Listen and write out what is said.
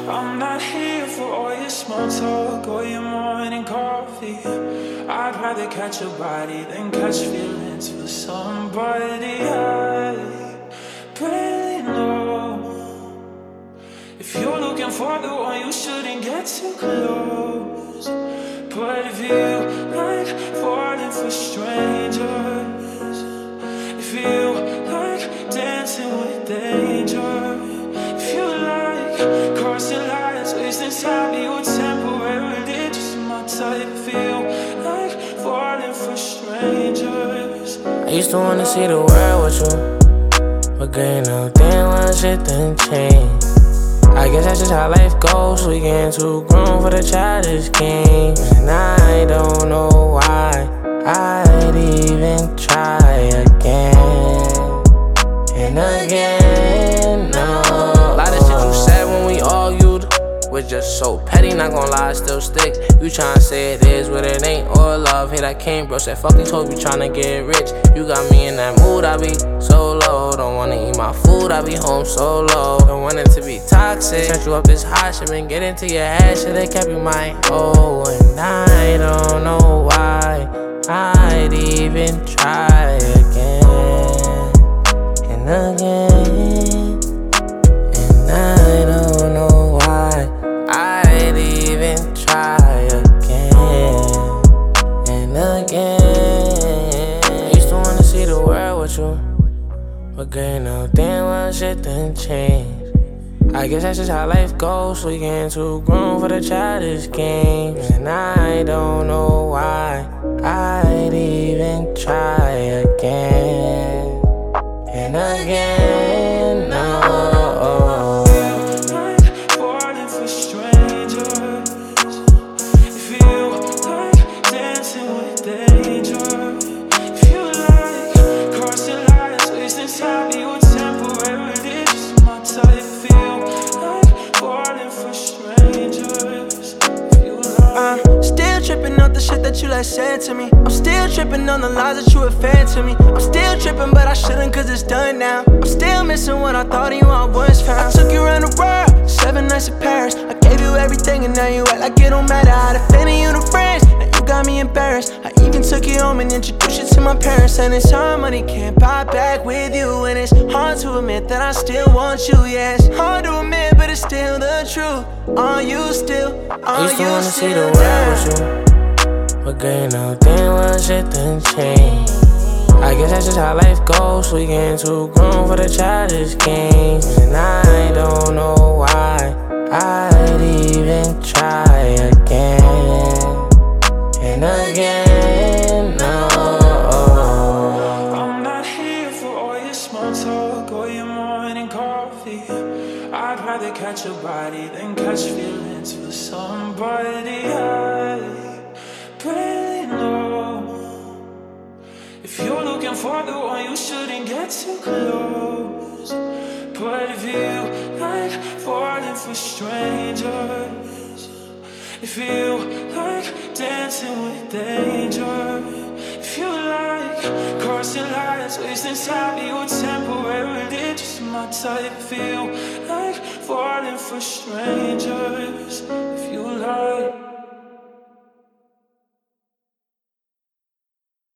I'm not here for all your small talk or your morning coffee. I'd rather catch a body than catch feelings for somebody I barely know. If you're looking for the one, you shouldn't get too close. But if you like falling for strangers, if you like dancing with danger, if you like crossing lines, wasting time, you temporarily just my type. If you like falling for strangers, I used to wanna see the world with you, but girl, you know damn well shit done changed. I guess that's just how life goes. We getting too grown for the childish game, and I don't know why I'd even try again and again. No, a lot of shit you said when we argued was just so petty. Not gonna lie, still stick. You tryna say it is what it ain't, or love. Hit that came, bro. Said fuck these hoes, we tryna get rich. You got me in that mood, I be so low. Don't wanna eat my food, I be home so low. Don't want it to be toxic. Sent you up this hot shit, been get into your head. Should've kept you my hoe, and I don't know why I'd even try again and again. And I don't know why I'd even try again and again. I used to wanna see the world with you, but girl, you know damn well shit done changed. I guess that's just how life goes. We getting too grown for the childish games, and I don't know why I'd even try again and again. No. like falling for strangers, if you like dancing with danger, if you like crossing lines, wasting time, you temporarily just my type. If you like falling for strangers, if you like. Still tripping off the shit that you like said to me. I'm still tripping on the lies that you were fed to me. I'm still tripping, but I shouldn't, cause it's done now. I'm still missing what I thought of you I once found. I took you around the world, 7 nights in Paris. I gave you everything and now you act like it don't matter. I defended you to friends, now you got me embarrassed. I even took you home and introduced you to my parents. And it's hard, money can't buy back with you. And it's hard to admit that I still want you, yeah. It's hard to admit, but it's still the truth. Are you still, I are used to you wanna see still the there? world with you, but girl, you know damn well shit done changed. I guess that's just how life goes. We getting too grown for the childish games, and I don't know why I'd even try again and again. No. I'm not here for all your small talk or your morning coffee. I'd rather catch a body than catch feelings for somebody I barely know. If you're looking for the one, you shouldn't get too close. But if you like falling for strangers, if you like dancing with danger, if you like crossing lines, wasting time, you temporarily just my type. If you like falling for strangers, if you like